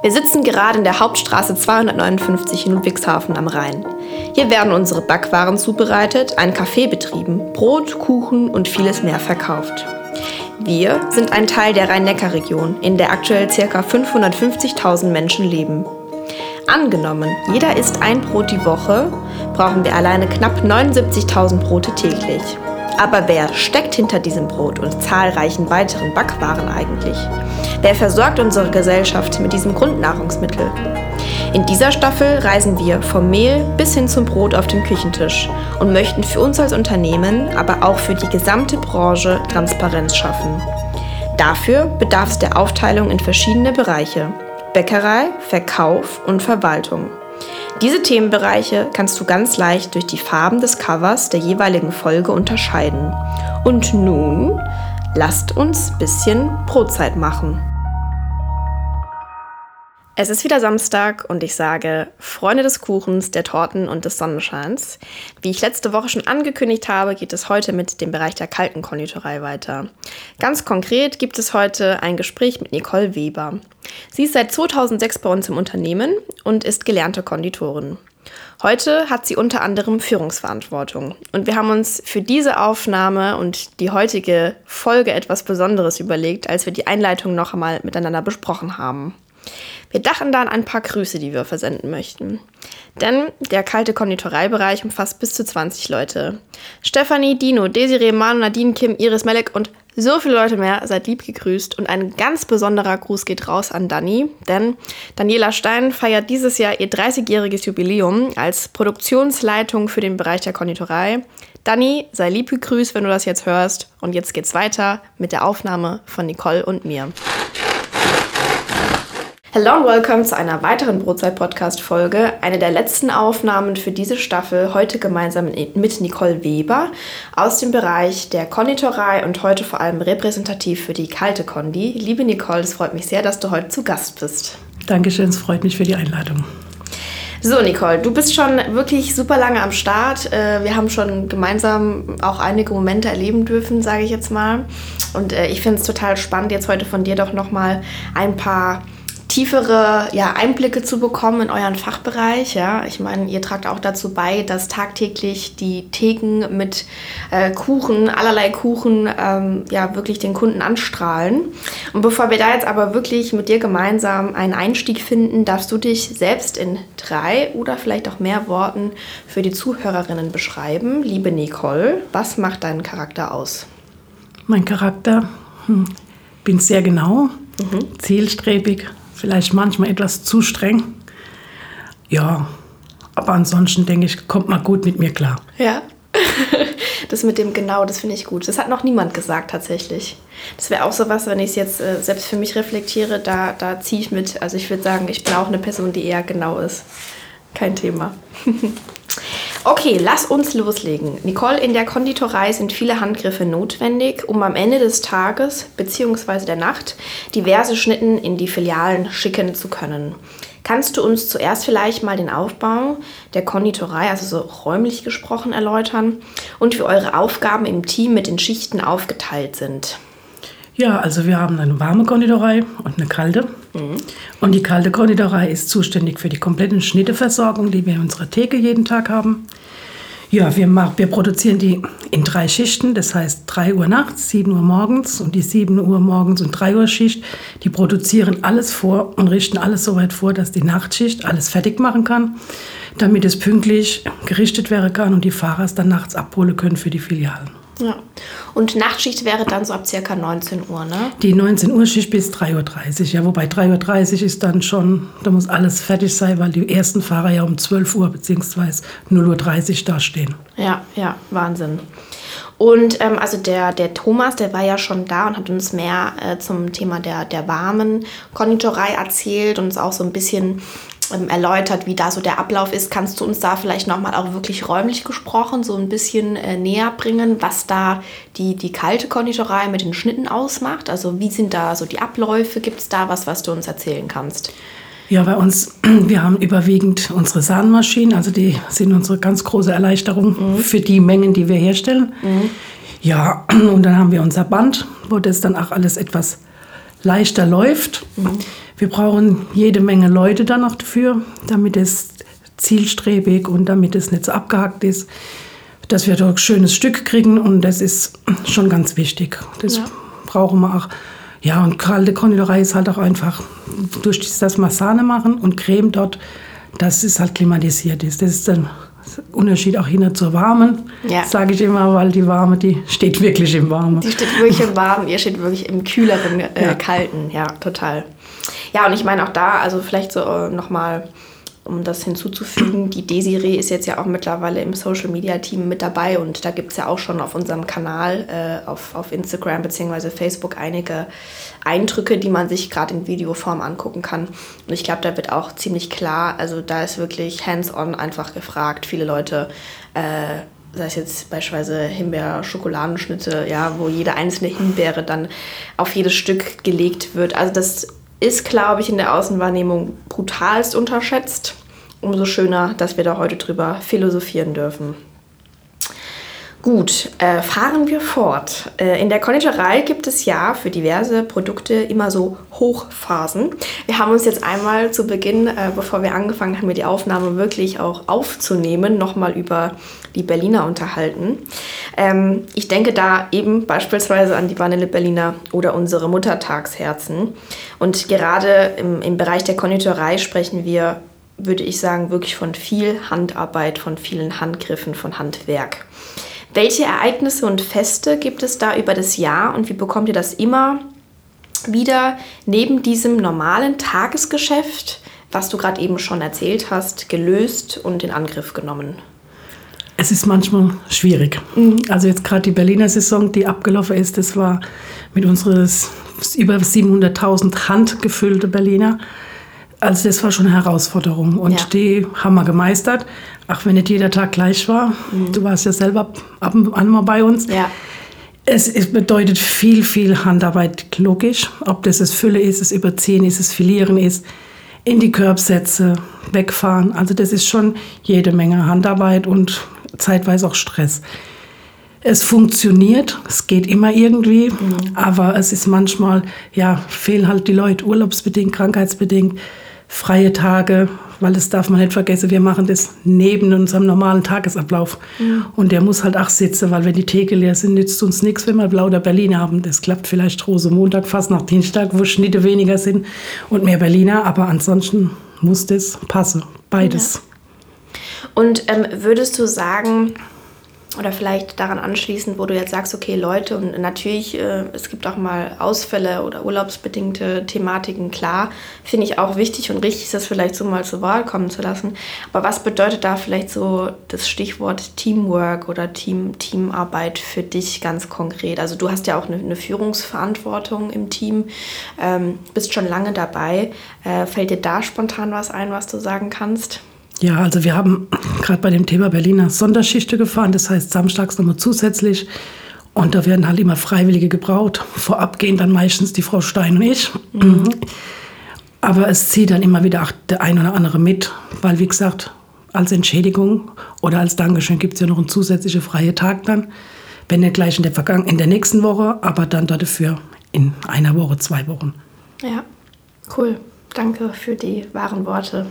Wir sitzen gerade in der Hauptstraße 259 in Ludwigshafen am Rhein. Hier werden unsere Backwaren zubereitet, ein Café betrieben, Brot, Kuchen und vieles mehr verkauft. Wir sind ein Teil der Rhein-Neckar-Region, in der aktuell ca. 550.000 Menschen leben. Angenommen, jeder isst ein Brot die Woche, brauchen wir alleine knapp 79.000 Brote täglich. Aber wer steckt hinter diesem Brot und zahlreichen weiteren Backwaren eigentlich? Wer versorgt unsere Gesellschaft mit diesem Grundnahrungsmittel? In dieser Staffel reisen wir vom Mehl bis hin zum Brot auf dem Küchentisch und möchten für uns als Unternehmen, aber auch für die gesamte Branche Transparenz schaffen. Dafür bedarf es der Aufteilung in verschiedene Bereiche: Bäckerei, Verkauf und Verwaltung. Diese Themenbereiche kannst du ganz leicht durch die Farben des Covers der jeweiligen Folge unterscheiden. Und nun, lasst uns ein bisschen Brotzeit machen. Es ist wieder Samstag und ich sage, Freunde des Kuchens, der Torten und des Sonnenscheins. Wie ich letzte Woche schon angekündigt habe, geht es heute mit dem Bereich der kalten Konditorei weiter. Ganz konkret gibt es heute ein Gespräch mit Nicole Weber. Sie ist seit 2006 bei uns im Unternehmen und ist gelernte Konditorin. Heute hat sie unter anderem Führungsverantwortung und wir haben uns für diese Aufnahme und die heutige Folge etwas Besonderes überlegt, als wir die Einleitung noch einmal miteinander besprochen haben. Wir dachten da an ein paar Grüße, die wir versenden möchten. Denn der kalte Konditoreibereich umfasst bis zu 20 Leute. Stefanie, Dino, Desiree, Manu, Nadine, Kim, Iris, Melek und so viele Leute mehr, seid lieb gegrüßt. Und ein ganz besonderer Gruß geht raus an Dani, denn Daniela Stein feiert dieses Jahr ihr 30-jähriges Jubiläum als Produktionsleitung für den Bereich der Konditorei. Dani, sei lieb gegrüßt, wenn du das jetzt hörst. Und jetzt geht's weiter mit der Aufnahme von Nicole und mir. Hello und welcome zu einer weiteren Brotzeit-Podcast-Folge. Eine der letzten Aufnahmen für diese Staffel, heute gemeinsam mit Nicole Weber aus dem Bereich der Konditorei und heute vor allem repräsentativ für die kalte Kondi. Liebe Nicole, es freut mich sehr, dass du heute zu Gast bist. Dankeschön, es freut mich für die Einladung. So Nicole, du bist schon wirklich super lange am Start. Wir haben schon gemeinsam auch einige Momente erleben dürfen, sage ich jetzt mal. Und ich finde es total spannend, jetzt heute von dir doch nochmal ein paar tiefere Einblicke zu bekommen in euren Fachbereich. Ja? Ich meine, ihr tragt auch dazu bei, dass tagtäglich die Theken mit Kuchen, allerlei Kuchen, wirklich den Kunden anstrahlen. Und bevor wir da jetzt aber wirklich mit dir gemeinsam einen Einstieg finden, darfst du dich selbst in 3 oder vielleicht auch mehr Worten für die Zuhörerinnen beschreiben. Liebe Nicole, was macht deinen Charakter aus? Mein Charakter? Bin sehr genau, zielstrebig, vielleicht manchmal etwas zu streng. Ja, aber ansonsten denke ich, kommt man gut mit mir klar. Ja, das mit dem genau, das finde ich gut. Das hat noch niemand gesagt tatsächlich. Das wäre auch sowas, wenn ich es jetzt selbst für mich reflektiere, da ziehe ich mit. Also ich würde sagen, ich bin auch eine Person, die eher genau ist. Kein Thema. Okay, lass uns loslegen. Nicole, in der Konditorei sind viele Handgriffe notwendig, um am Ende des Tages bzw. der Nacht diverse Schnitten in die Filialen schicken zu können. Kannst du uns zuerst vielleicht mal den Aufbau der Konditorei, also so räumlich gesprochen, erläutern und wie eure Aufgaben im Team mit den Schichten aufgeteilt sind? Ja, also wir haben eine warme Konditorei und eine kalte. Und die kalte Konditorei ist zuständig für die kompletten Schnitteversorgung, die wir in unserer Theke jeden Tag haben. Ja, wir produzieren die in 3 Schichten, das heißt 3 Uhr nachts, 7 Uhr morgens und die 7 Uhr morgens und 3 Uhr Schicht, die produzieren alles vor und richten alles so weit vor, dass die Nachtschicht alles fertig machen kann, damit es pünktlich gerichtet werden kann und die Fahrer es dann nachts abholen können für die Filialen. Ja, und Nachtschicht wäre dann so ab ca. 19 Uhr, ne? Die 19 Uhr Schicht bis 3.30 Uhr, ja, wobei 3.30 Uhr ist dann schon, da muss alles fertig sein, weil die ersten Fahrer ja um 12 Uhr bzw. 0.30 Uhr da stehen. Ja, Wahnsinn. Und also der Thomas, der war ja schon da und hat uns mehr zum Thema der warmen Konditorei erzählt und uns auch so ein bisschen erläutert, wie da so der Ablauf ist. Kannst du uns da vielleicht nochmal auch wirklich räumlich gesprochen so ein bisschen näher bringen, was da die kalte Konditorei mit den Schnitten ausmacht? Also wie sind da so die Abläufe? Gibt es da was du uns erzählen kannst? Ja, bei uns, wir haben überwiegend unsere Sahnmaschinen, also die sind unsere ganz große Erleichterung für die Mengen, die wir herstellen. Ja, und dann haben wir unser Band, wo das dann auch alles etwas leichter läuft. Wir brauchen jede Menge Leute dann noch dafür, damit es zielstrebig und damit es nicht so abgehackt ist, dass wir doch ein schönes Stück kriegen und das ist schon ganz wichtig. Das brauchen wir auch. Ja, und kalte Konditorei ist halt auch einfach durch das Sahne machen und Creme dort, dass es halt klimatisiert ist. Das ist der Unterschied auch hin zur warmen, sage ich immer, weil die warme, die steht wirklich im Warmen. Die steht wirklich im Warmen, ihr steht wirklich im kühleren, kalten, ja, total. Ja, und ich meine auch da, also vielleicht so nochmal, um das hinzuzufügen, die Desiree ist jetzt ja auch mittlerweile im Social-Media-Team mit dabei und da gibt es ja auch schon auf unserem Kanal auf Instagram bzw. Facebook einige Eindrücke, die man sich gerade in Videoform angucken kann. Und ich glaube, da wird auch ziemlich klar, also da ist wirklich hands-on einfach gefragt. Viele Leute, sei es jetzt beispielsweise Himbeer-Schokoladenschnitte, ja, wo jede einzelne Himbeere dann auf jedes Stück gelegt wird. Also das ist, glaube ich, in der Außenwahrnehmung brutalst unterschätzt. Umso schöner, dass wir da heute drüber philosophieren dürfen. Gut, fahren wir fort. In der Konditorei gibt es ja für diverse Produkte immer so Hochphasen. Wir haben uns jetzt einmal zu Beginn, bevor wir angefangen haben, die Aufnahme wirklich auch aufzunehmen, nochmal über die Berliner unterhalten. Ich denke da eben beispielsweise an die Vanille Berliner oder unsere Muttertagsherzen. Und gerade im Bereich der Konditorei sprechen wir, würde ich sagen, wirklich von viel Handarbeit, von vielen Handgriffen, von Handwerk. Welche Ereignisse und Feste gibt es da über das Jahr und wie bekommt ihr das immer wieder neben diesem normalen Tagesgeschäft, was du gerade eben schon erzählt hast, gelöst und in Angriff genommen? Es ist manchmal schwierig. Also jetzt gerade die Berliner Saison, die abgelaufen ist, das war mit unseres über 700.000 handgefüllte Berliner. Also das war schon eine Herausforderung und die haben wir gemeistert, auch wenn nicht jeder Tag gleich war. Du warst ja selber ab und an mal bei uns. Ja. Es bedeutet viel, viel Handarbeit, logisch. Ob das Fülle ist, das Überziehen ist, das Filieren ist, in die Körbsätze, wegfahren. Also das ist schon jede Menge Handarbeit und zeitweise auch Stress. Es funktioniert, es geht immer irgendwie, aber es ist manchmal, fehlen halt die Leute urlaubsbedingt, krankheitsbedingt, freie Tage, weil das darf man nicht vergessen, wir machen das neben unserem normalen Tagesablauf. Und der muss halt auch sitzen, weil wenn die Theke leer sind, nützt uns nichts, wenn wir lauter Berliner haben. Das klappt vielleicht Rosenmontag, fast nach Dienstag, wo Schnitte weniger sind und mehr Berliner, aber ansonsten muss das passen, beides. Ja. Und würdest du sagen, oder vielleicht daran anschließend, wo du jetzt sagst, okay, Leute, und natürlich, es gibt auch mal Ausfälle oder urlaubsbedingte Thematiken, klar, finde ich auch wichtig und richtig, das vielleicht so mal zur Wahl kommen zu lassen. Aber was bedeutet da vielleicht so das Stichwort Teamwork oder Teamarbeit für dich ganz konkret? Also du hast ja auch eine Führungsverantwortung im Team, bist schon lange dabei. Fällt dir da spontan was ein, was du sagen kannst? Ja, also wir haben gerade bei dem Thema Berliner Sonderschichten gefahren, das heißt samstags nochmal zusätzlich. Und da werden halt immer Freiwillige gebraucht. Vorab gehen dann meistens die Frau Stein und ich. Aber es zieht dann immer wieder auch der ein oder andere mit, weil wie gesagt, als Entschädigung oder als Dankeschön gibt es ja noch einen zusätzlichen freien Tag dann. Wenn nicht gleich in der nächsten Woche, aber dann dafür in einer Woche, 2 Wochen. Ja, cool. Danke für die wahren Worte.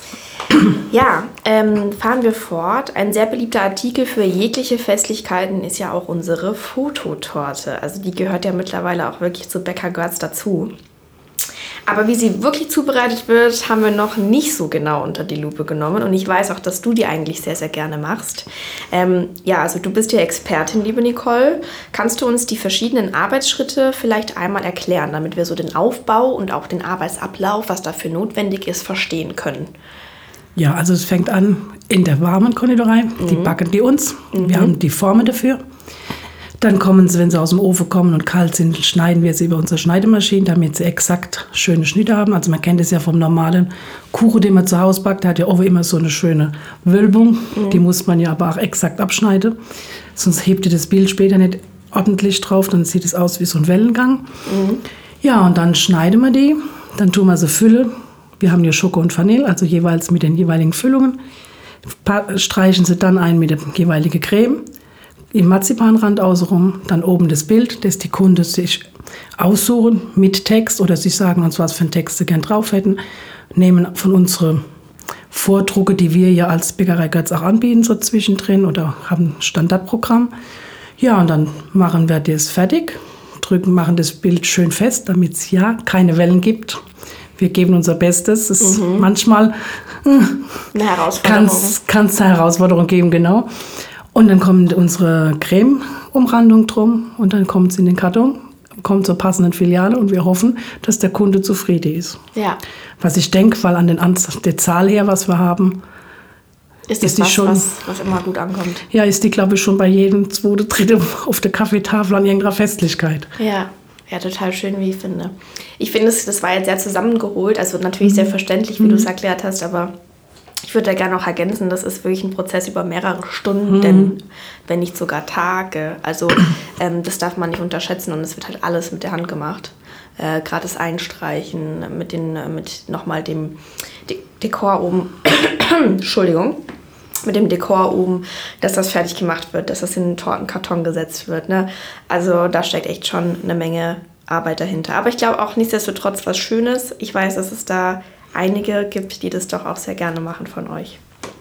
Ja, fahren wir fort. Ein sehr beliebter Artikel für jegliche Festlichkeiten ist ja auch unsere Fototorte. Also die gehört ja mittlerweile auch wirklich zu Bäcker Görz dazu. Aber wie sie wirklich zubereitet wird, haben wir noch nicht so genau unter die Lupe genommen. Und ich weiß auch, dass du die eigentlich sehr, sehr gerne machst. Also du bist ja Expertin, liebe Nicole. Kannst du uns die verschiedenen Arbeitsschritte vielleicht einmal erklären, damit wir so den Aufbau und auch den Arbeitsablauf, was dafür notwendig ist, verstehen können? Ja, also es fängt an in der warmen Konditorei. Die backen die uns. Wir haben die Formen dafür. Dann kommen sie, wenn sie aus dem Ofen kommen und kalt sind, schneiden wir sie über unsere Schneidemaschine, damit sie exakt schöne Schnitte haben. Also man kennt es ja vom normalen Kuchen, den man zu Hause backt. Der hat ja auch immer so eine schöne Wölbung. Die muss man ja aber auch exakt abschneiden. Sonst hebt ihr das Bild später nicht ordentlich drauf. Dann sieht es aus wie so ein Wellengang. Ja, und dann schneiden wir die. Dann tun wir sie Fülle. Wir haben hier Schoko und Vanille, also jeweils mit den jeweiligen Füllungen. Streichen sie dann ein mit der jeweiligen Creme. Im Marzipanrand außenrum, dann oben das Bild, das die Kunde sich aussuchen mit Text oder sie sagen uns, was für einen Text sie gern drauf hätten, nehmen von unseren Vordrucke, die wir ja als Bäckerei Götz auch anbieten, so zwischendrin oder haben ein Standardprogramm. Ja, und dann machen wir das fertig, machen das Bild schön fest, damit es ja keine Wellen gibt. Wir geben unser Bestes. Es ist manchmal eine Herausforderung. Kann es eine Herausforderung geben, genau. Und dann kommt unsere Creme-Umrandung drum und dann kommt es in den Karton, kommt zur passenden Filiale und wir hoffen, dass der Kunde zufrieden ist. Ja. Was ich denke, weil an der Zahl her, was wir haben, ist das was immer gut ankommt. Ja, ist die, glaube ich, schon bei jedem zweite, dritte auf der Kaffeetafel an irgendeiner Festlichkeit. Ja, total schön, wie ich finde. Ich finde, das war jetzt sehr zusammengeholt, also natürlich sehr verständlich, wie du es erklärt hast, aber ich würde da gerne noch ergänzen, das ist wirklich ein Prozess über mehrere Stunden, wenn nicht sogar Tage. Also das darf man nicht unterschätzen und es wird halt alles mit der Hand gemacht. Gerade das Einstreichen mit nochmal dem Dekor oben, Entschuldigung, mit dem Dekor oben, dass das fertig gemacht wird, dass das in den Tortenkarton gesetzt wird. Ne? Also da steckt echt schon eine Menge Arbeit dahinter. Aber ich glaube auch nichtsdestotrotz was Schönes. Ich weiß, dass es da einige gibt, die das doch auch sehr gerne machen von euch.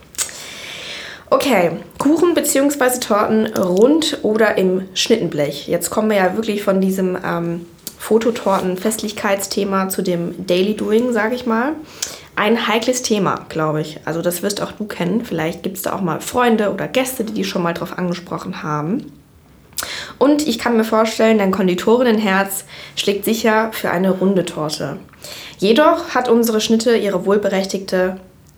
Okay, Kuchen bzw. Torten rund oder im Schnittenblech. Jetzt kommen wir ja wirklich von diesem Fototorten-Festlichkeitsthema zu dem Daily Doing, sage ich mal. Ein heikles Thema, glaube ich. Also das wirst auch du kennen. Vielleicht gibt es da auch mal Freunde oder Gäste, die schon mal drauf angesprochen haben. Und ich kann mir vorstellen, dein Konditorinnenherz schlägt sicher für eine runde Torte. Jedoch hat unsere Schnitte ihre wohlberechtigte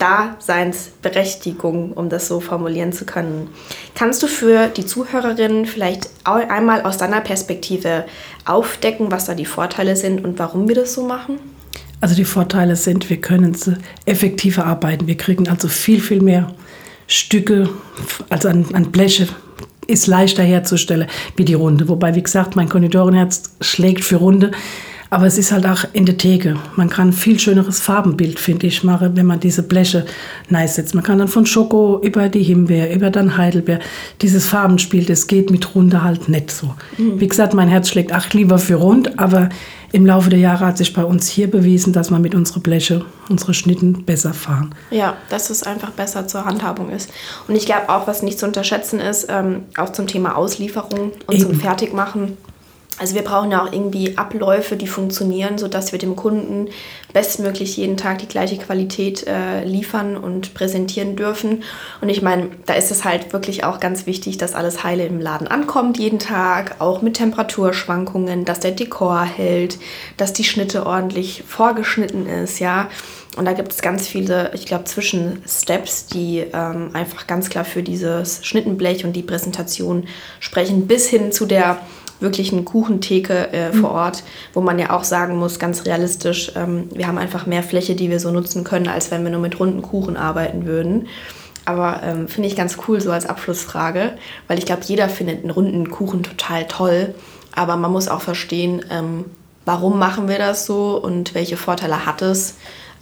Daseinsberechtigung, um das so formulieren zu können. Kannst du für die Zuhörerinnen vielleicht einmal aus deiner Perspektive aufdecken, was da die Vorteile sind und warum wir das so machen? Also die Vorteile sind, wir können effektiver arbeiten. Wir kriegen also viel, viel mehr Stücke, also an Bleche ist leichter herzustellen wie die Runde. Wobei, wie gesagt, mein Konditorinnenherz schlägt für Runde. Aber es ist halt auch in der Theke. Man kann ein viel schöneres Farbenbild, finde ich, machen, wenn man diese Bleche nice setzt. Man kann dann von Schoko über die Himbeer, über dann Heidelbeer, dieses Farbenspiel, das geht mit Runde halt nicht so. Wie gesagt, mein Herz schlägt auch lieber für Rund, aber im Laufe der Jahre hat sich bei uns hier bewiesen, dass man mit unseren Bleche, unsere Schnitten besser fahren. Ja, dass es einfach besser zur Handhabung ist. Und ich glaube auch, was nicht zu unterschätzen ist, auch zum Thema Auslieferung und zum Fertigmachen. Also wir brauchen ja auch irgendwie Abläufe, die funktionieren, sodass wir dem Kunden bestmöglich jeden Tag die gleiche Qualität liefern und präsentieren dürfen. Und ich meine, da ist es halt wirklich auch ganz wichtig, dass alles heile im Laden ankommt jeden Tag, auch mit Temperaturschwankungen, dass der Dekor hält, dass die Schnitte ordentlich vorgeschnitten ist, ja. Und da gibt es ganz viele, ich glaube, Zwischensteps, die einfach ganz klar für dieses Schnittenblech und die Präsentation sprechen, bis hin zu der wirklichen Kuchentheke vor Ort, wo man ja auch sagen muss, ganz realistisch, wir haben einfach mehr Fläche, die wir so nutzen können, als wenn wir nur mit runden Kuchen arbeiten würden. Aber finde ich ganz cool so als Abschlussfrage, weil ich glaube, jeder findet einen runden Kuchen total toll, aber man muss auch verstehen, warum machen wir das so und welche Vorteile hat es,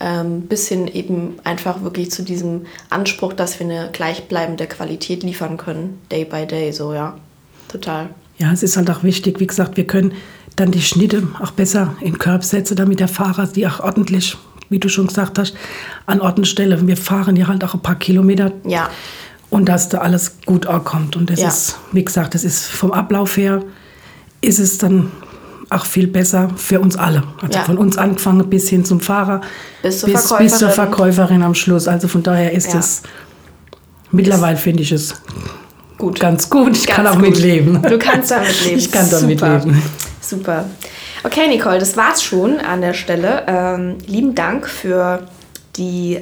bis hin eben einfach wirklich zu diesem Anspruch, dass wir eine gleichbleibende Qualität liefern können, day by day, so, ja, total. Ja, es ist halt auch wichtig, wie gesagt, wir können dann die Schnitte auch besser in Körb setzen, damit der Fahrer die auch ordentlich, wie du schon gesagt hast, an Ort und Stelle. Wir fahren ja halt auch ein paar Kilometer. Ja. Und dass da alles gut ankommt. Und das ist, wie gesagt, das ist vom Ablauf her, ist es dann auch viel besser für uns alle. Also von uns angefangen bis hin zum Fahrer, bis zur Verkäuferin am Schluss. Also von daher ist es, mittlerweile finde ich es gut. Ganz gut. Ich kann auch mitleben. Du kannst damit leben. Ich kann damit leben. Super. Okay, Nicole, das war's schon an der Stelle. Lieben Dank für die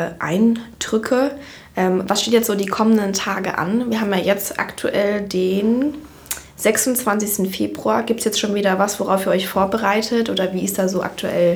Eindrücke. Was steht jetzt so die kommenden Tage an? Wir haben ja jetzt aktuell den 26. Februar. Gibt es jetzt schon wieder was, worauf ihr euch vorbereitet? Oder wie ist da so aktuell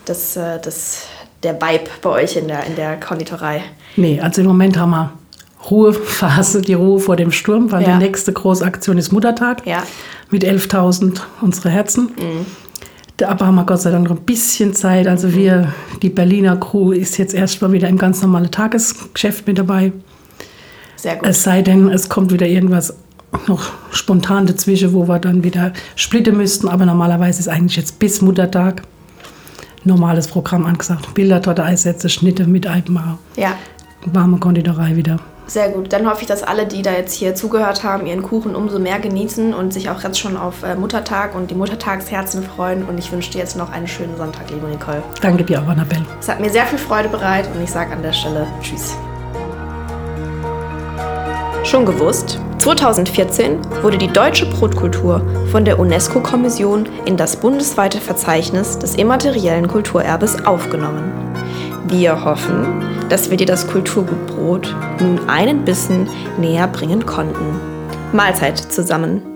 der Vibe bei euch in der Konditorei? Nee, also im Moment haben wir Ruhephase, die Ruhe vor dem Sturm, weil die nächste große Aktion ist Muttertag mit 11.000 unsere Herzen. Aber haben wir Gott sei Dank noch ein bisschen Zeit. Also die Berliner Crew ist jetzt erst mal wieder im ganz normalen Tagesgeschäft mit dabei. Sehr gut. Es sei denn, es kommt wieder irgendwas noch spontan dazwischen, wo wir dann wieder splitten müssten. Aber normalerweise ist eigentlich jetzt bis Muttertag normales Programm angesagt. Bildertorte, Eissätze, Schnitte mit Eibenmacher. Ja. Warme Konditorei wieder. Sehr gut. Dann hoffe ich, dass alle, die da jetzt hier zugehört haben, ihren Kuchen umso mehr genießen und sich auch jetzt schon auf Muttertag und die Muttertagsherzen freuen. Und ich wünsche dir jetzt noch einen schönen Sonntag, liebe Nicole. Danke dir auch, Annabelle. Es hat mir sehr viel Freude bereitet und ich sage an der Stelle Tschüss. Schon gewusst? 2014 wurde die deutsche Brotkultur von der UNESCO-Kommission in das bundesweite Verzeichnis des immateriellen Kulturerbes aufgenommen. Wir hoffen, dass wir dir das Kulturgut Brot nun einen Bissen näher bringen konnten. Mahlzeit zusammen!